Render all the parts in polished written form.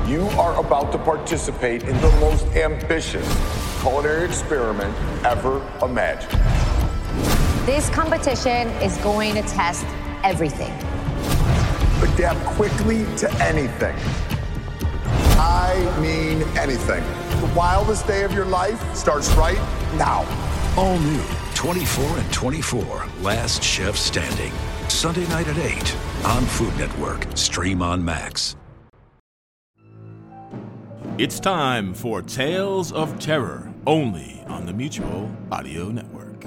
You are about to participate in the most ambitious culinary experiment ever imagined. This competition is going to test everything. Adapt quickly to anything. I mean anything. The wildest day of your life starts right now. All new 24 and 24, Last Chef Standing. Sunday night at 8 on Food Network. Stream on Max. It's time for Tales of Terror, only on the Mutual Audio Network.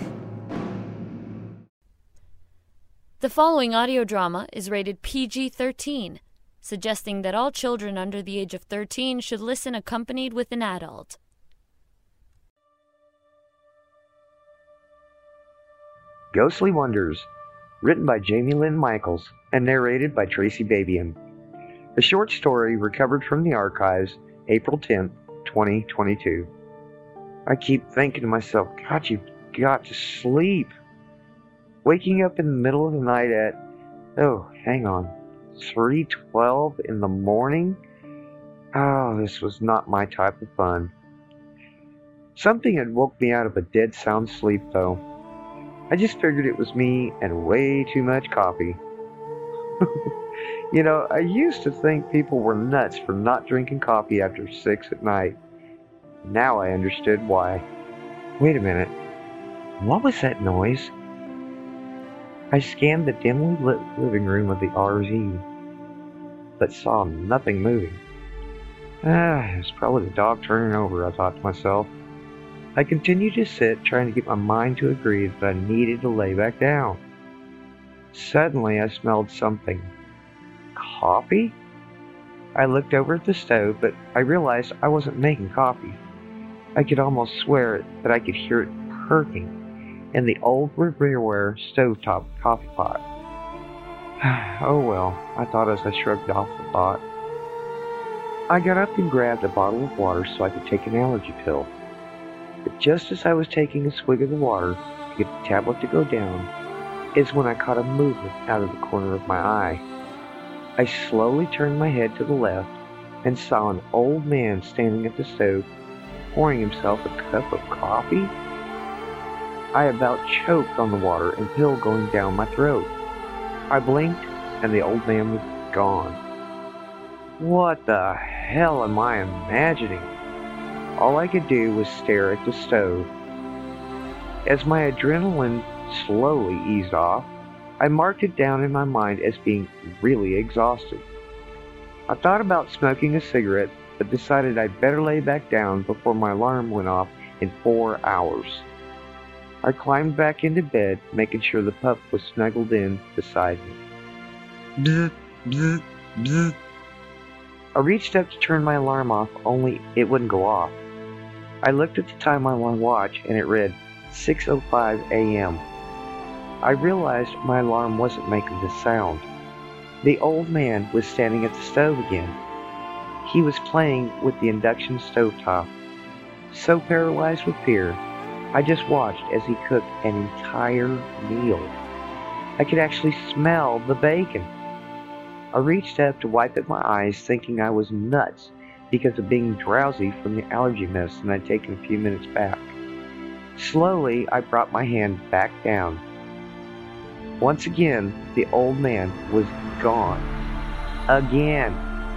The following audio drama is rated PG-13, suggesting that all children under the age of 13 should listen accompanied with an adult. Ghostly Wonders, written by Jamie Lynn Michaels and narrated by Tracy Babian. A short story recovered from the archives, April 10th, 2022. I keep thinking to myself, God, you've got to sleep. Waking up in the middle of the night at, 3:12 in the morning? Oh, this was not my type of fun. Something had woke me out of a dead sound sleep, though. I just figured it was me and way too much coffee. You know, I used to think people were nuts for not drinking coffee after 6 at night. Now I understood why. Wait a minute. What was that noise? I scanned the dimly lit living room of the RV, but saw nothing moving. It's probably the dog turning over, I thought to myself. I continued to sit, trying to get my mind to agree that I needed to lay back down. Suddenly, I smelled something. Coffee? I looked over at the stove, but I realized I wasn't making coffee. I could almost swear that I could hear it perking in the old Riverware stovetop coffee pot. Oh well, I thought as I shrugged off the thought. I got up and grabbed a bottle of water so I could take an allergy pill. But just as I was taking a swig of the water to get the tablet to go down, is when I caught a movement out of the corner of my eye. I slowly turned my head to the left and saw an old man standing at the stove, pouring himself a cup of coffee. I about choked on the water and pill going down my throat. I blinked and the old man was gone. What the hell am I imagining? All I could do was stare at the stove. As my adrenaline slowly eased off, I marked it down in my mind as being really exhausted. I thought about smoking a cigarette, but decided I'd better lay back down before my alarm went off in 4 hours. I climbed back into bed, making sure the pup was snuggled in beside me. Bzz, bzz, bzz. I reached up to turn my alarm off, only it wouldn't go off. I looked at the time on my watch and it read 6:05 a.m. I realized my alarm wasn't making the sound. The old man was standing at the stove again. He was playing with the induction stovetop. So paralyzed with fear, I just watched as he cooked an entire meal. I could actually smell the bacon. I reached up to wipe at my eyes, thinking I was nuts because of being drowsy from the allergy medicine I'd taken a few minutes back. Slowly, I brought my hand back down. Once again, the old man was gone. Again.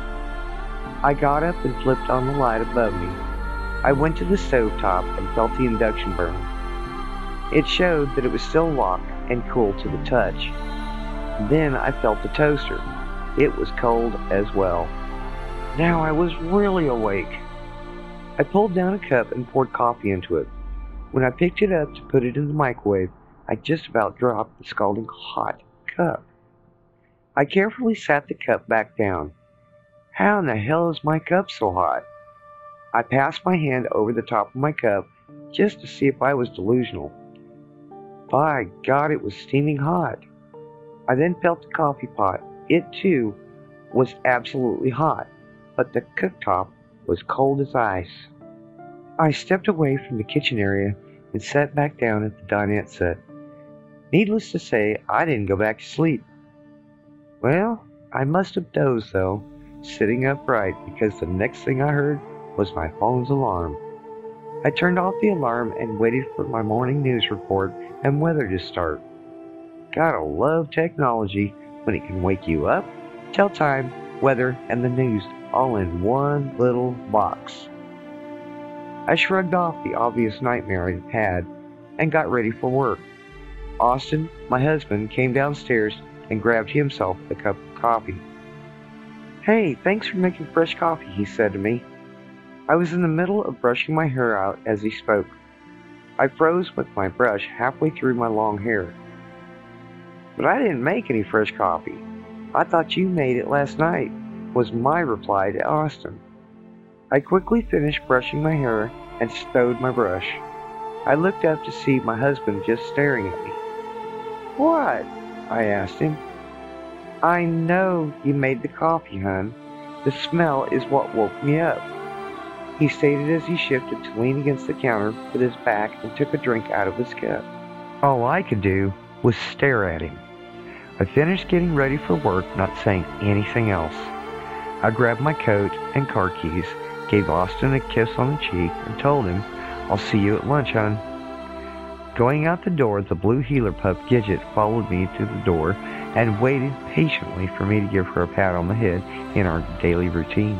I got up and flipped on the light above me. I went to the stovetop and felt the induction burn. It showed that it was still locked and cool to the touch. Then I felt the toaster. It was cold as well. Now I was really awake. I pulled down a cup and poured coffee into it. When I picked it up to put it in the microwave, I just about dropped the scalding hot cup. I carefully sat the cup back down. How in the hell is my cup so hot? I passed my hand over the top of my cup just to see if I was delusional. By God, it was steaming hot. I then felt the coffee pot. It too was absolutely hot, but the cooktop was cold as ice. I stepped away from the kitchen area and sat back down at the dinette set. Needless to say, I didn't go back to sleep. Well, I must have dozed though, sitting upright because the next thing I heard was my phone's alarm. I turned off the alarm and waited for my morning news report and weather to start. Gotta love technology when it can wake you up, tell time, weather, and the news all in one little box. I shrugged off the obvious nightmare I had and got ready for work. Austin, my husband, came downstairs and grabbed himself a cup of coffee. "Hey, thanks for making fresh coffee," he said to me. I was in the middle of brushing my hair out as he spoke. I froze with my brush halfway through my long hair. "But I didn't make any fresh coffee. I thought you made it last night," was my reply to Austin. I quickly finished brushing my hair and stowed my brush. I looked up to see my husband just staring at me. "What?" I asked him. "I know you made the coffee, hon. The smell is what woke me up," he stated as he shifted to lean against the counter with his back and took a drink out of his cup. All I could do was stare at him. I finished getting ready for work, not saying anything else. I grabbed my coat and car keys, gave Austin a kiss on the cheek, and told him, "I'll see you at lunch, hon." Going out the door, the blue heeler pup Gidget followed me to the door and waited patiently for me to give her a pat on the head in our daily routine.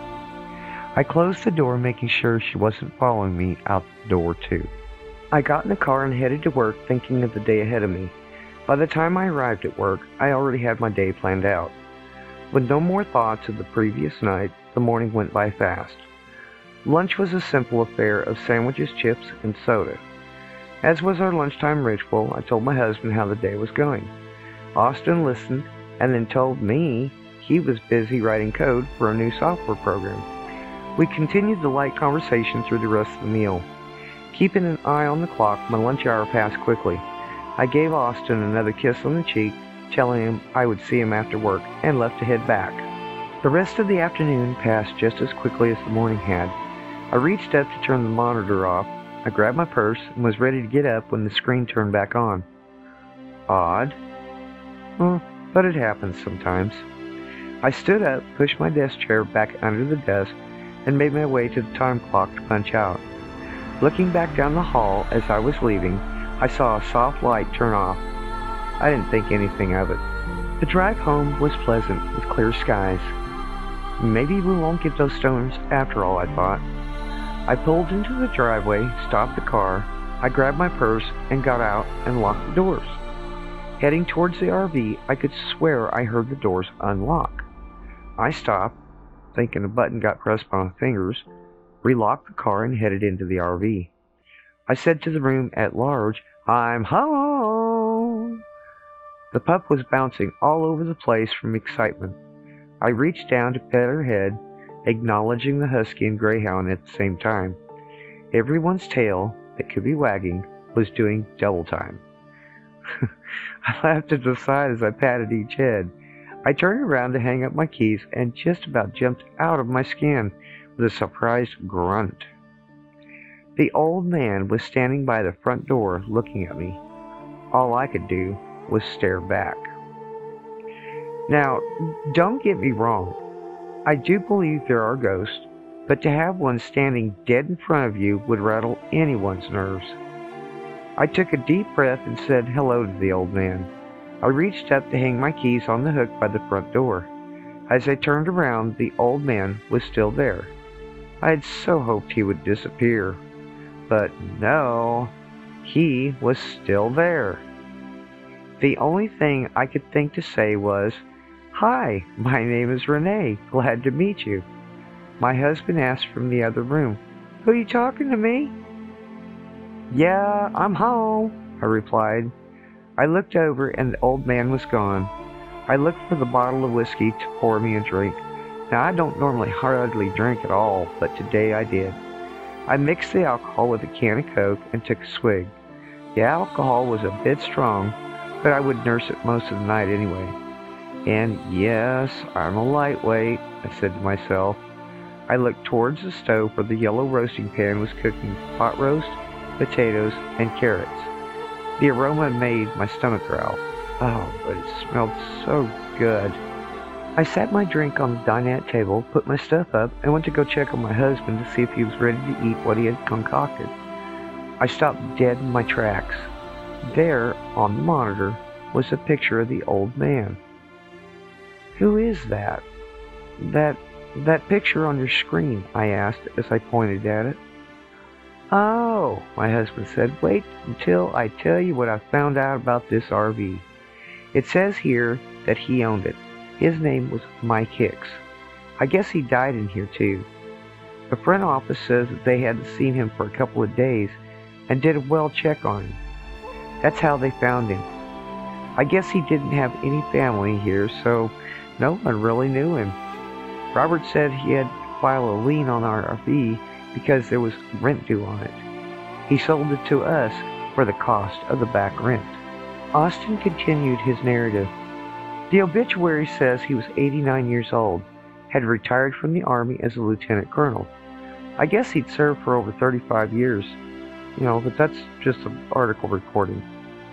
I closed the door, making sure she wasn't following me out the door too. I got in the car and headed to work, thinking of the day ahead of me. By the time I arrived at work, I already had my day planned out. With no more thoughts of the previous night, the morning went by fast. Lunch was a simple affair of sandwiches, chips, and soda. As was our lunchtime ritual, I told my husband how the day was going. Austin listened and then told me he was busy writing code for a new software program. We continued the light conversation through the rest of the meal. Keeping an eye on the clock, my lunch hour passed quickly. I gave Austin another kiss on the cheek, telling him I would see him after work, and left to head back. The rest of the afternoon passed just as quickly as the morning had. I reached up to turn the monitor off. I grabbed my purse and was ready to get up when the screen turned back on. Odd. But it happens sometimes. I stood up, pushed my desk chair back under the desk, and made my way to the time clock to punch out. Looking back down the hall as I was leaving, I saw a soft light turn off. I didn't think anything of it. The drive home was pleasant with clear skies. Maybe we won't get those stoners after all, I thought. I pulled into the driveway, stopped the car, I grabbed my purse and got out and locked the doors. Heading towards the RV, I could swear I heard the doors unlock. I stopped, thinking a button got pressed by my fingers, relocked the car and headed into the RV. I said to the room at large, "I'm home." The pup was bouncing all over the place from excitement. I reached down to pet her head, acknowledging the husky and greyhound at the same time. Everyone's tail that could be wagging was doing double time. I laughed at the side as I patted each head. I turned around to hang up my keys and just about jumped out of my skin with a surprised grunt. The old man was standing by the front door looking at me. All I could do was stare back. Now, don't get me wrong. I do believe there are ghosts, but to have one standing dead in front of you would rattle anyone's nerves. I took a deep breath and said hello to the old man. I reached up to hang my keys on the hook by the front door. As I turned around, the old man was still there. I had so hoped he would disappear. But no, he was still there. The only thing I could think to say was, "Hi, my name is Renee. Glad to meet you." My husband asked from the other room, "Who are you talking to me?" "Yeah, I'm home," I replied. I looked over and the old man was gone. I looked for the bottle of whiskey to pour me a drink. Now, I don't normally hardly drink at all, but today I did. I mixed the alcohol with a can of Coke and took a swig. The alcohol was a bit strong, but I would nurse it most of the night anyway. And yes, I'm a lightweight, I said to myself. I looked towards the stove where the yellow roasting pan was cooking pot roast, potatoes, and carrots. The aroma made my stomach growl. Oh, but it smelled so good. I sat my drink on the dinette table, put my stuff up, and went to go check on my husband to see if he was ready to eat what he had concocted. I stopped dead in my tracks. There, on the monitor, was a picture of the old man. "Who is that? That picture on your screen?" I asked as I pointed at it. "Oh," my husband said, "wait until I tell you what I found out about this RV. It says here that he owned it. His name was Mike Hicks. I guess he died in here too. The front office says that they hadn't seen him for a couple of days and did a well check on him. That's how they found him. I guess he didn't have any family here, so no one really knew him. Robert said he had to file a lien on our RV because there was rent due on it. He sold it to us for the cost of the back rent." Austin continued his narrative. The obituary says he was 89 years old, had retired from the Army as a lieutenant colonel. I guess he'd served for over 35 years, but that's just an article reporting.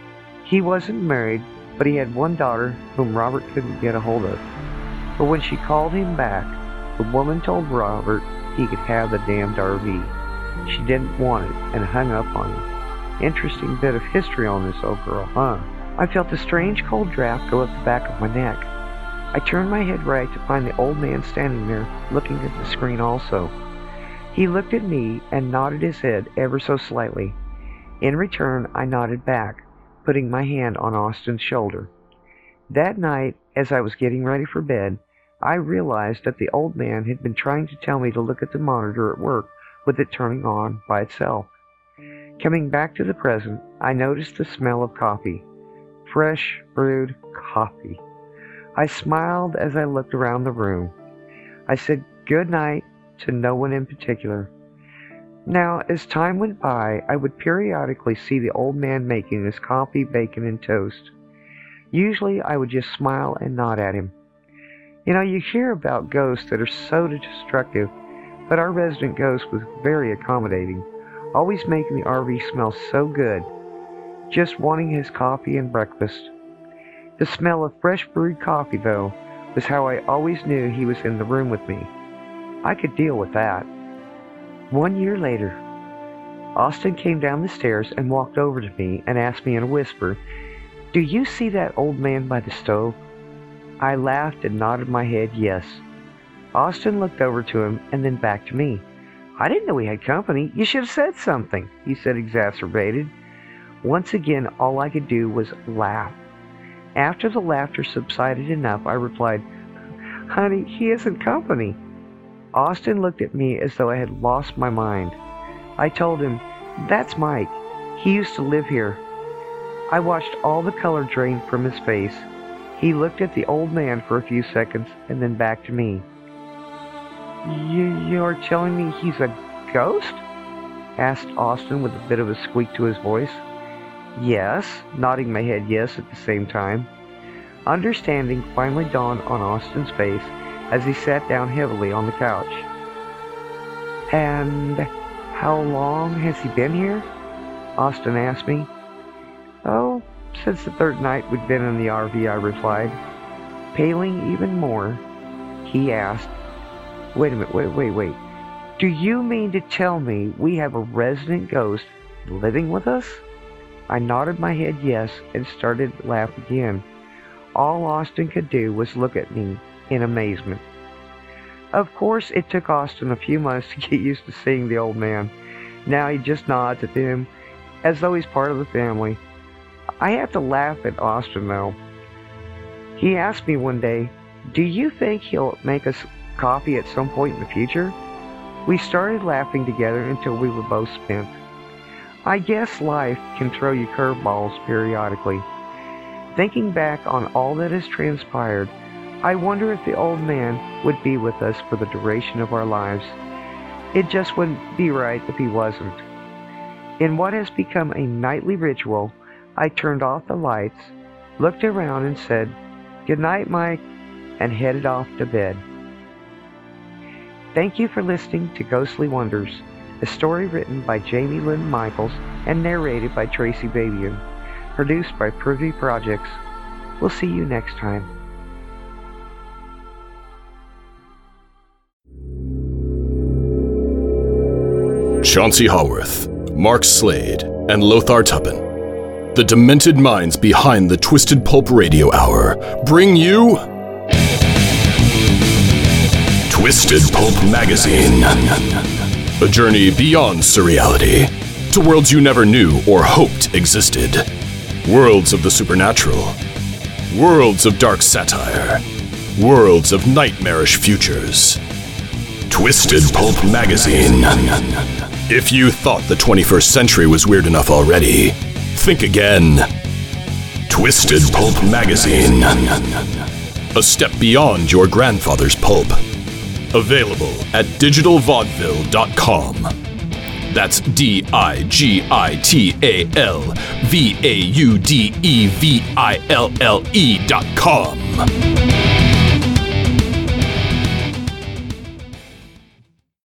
He wasn't married, but he had one daughter whom Robert couldn't get a hold of. But when she called him back, the woman told Robert he could have the damned RV. She didn't want it and hung up on him. Interesting bit of history on this old girl, huh? I felt a strange cold draft go up the back of my neck. I turned my head right to find the old man standing there, looking at the screen also. He looked at me and nodded his head ever so slightly. In return, I nodded back, putting my hand on Austin's shoulder. That night, as I was getting ready for bed, I realized that the old man had been trying to tell me to look at the monitor at work with it turning on by itself. Coming back to the present, I noticed the smell of coffee. Fresh brewed coffee. I smiled as I looked around the room. I said good night to no one in particular. Now, as time went by, I would periodically see the old man making his coffee, bacon, and toast. Usually, I would just smile and nod at him. You hear about ghosts that are so destructive, but our resident ghost was very accommodating, always making the RV smell so good, just wanting his coffee and breakfast. The smell of fresh brewed coffee, though, was how I always knew he was in the room with me. I could deal with that. 1 year later, Austin came down the stairs and walked over to me and asked me in a whisper, "Do you see that old man by the stove?" I laughed and nodded my head yes. Austin looked over to him and then back to me. "I didn't know we had company. You should have said something," he said, exacerbated. Once again, all I could do was laugh. After the laughter subsided enough, I replied, "Honey, he isn't company." Austin looked at me as though I had lost my mind. I told him, "That's Mike. He used to live here." I watched all the color drain from his face. He looked at the old man for a few seconds and then back to me. You're telling me he's a ghost?" asked Austin with a bit of a squeak to his voice. "Yes," nodding my head yes at the same time. Understanding finally dawned on Austin's face as he sat down heavily on the couch. "And how long has he been here?" Austin asked me. "Oh, since the third night we'd been in the RV," I replied. Paling even more, he asked, Wait a minute, wait. Do you mean to tell me we have a resident ghost living with us?" I nodded my head yes and started to laugh again. All Austin could do was look at me in amazement. Of course, it took Austin a few months to get used to seeing the old man. Now he just nods at him as though he's part of the family. I have to laugh at Austin, though. He asked me one day, "Do you think he'll make us coffee at some point in the future?" We started laughing together until we were both spent. I guess life can throw you curveballs periodically. Thinking back on all that has transpired, I wonder if the old man would be with us for the duration of our lives. It just wouldn't be right if he wasn't. In what has become a nightly ritual, I turned off the lights, looked around and said, "Good night, Mike," and headed off to bed. Thank you for listening to Ghostly Wonders, a story written by Jamie Lynn Michaels and narrated by Tracy Babian, produced by Privy Projects. We'll see you next time. Chauncey Haworth, Mark Slade, and Lothar Tuppen, the demented minds behind the Twisted Pulp Radio Hour, bring you Twisted Pulp Magazine. A journey beyond surreality to worlds you never knew or hoped existed. Worlds of the supernatural. Worlds of dark satire. Worlds of nightmarish futures. Twisted Pulp Magazine. If you thought the 21st century was weird enough already, think again. Twisted Pulp Magazine. A step beyond your grandfather's pulp. Available at digitalvaudeville.com. That's digitalvaudeville.com.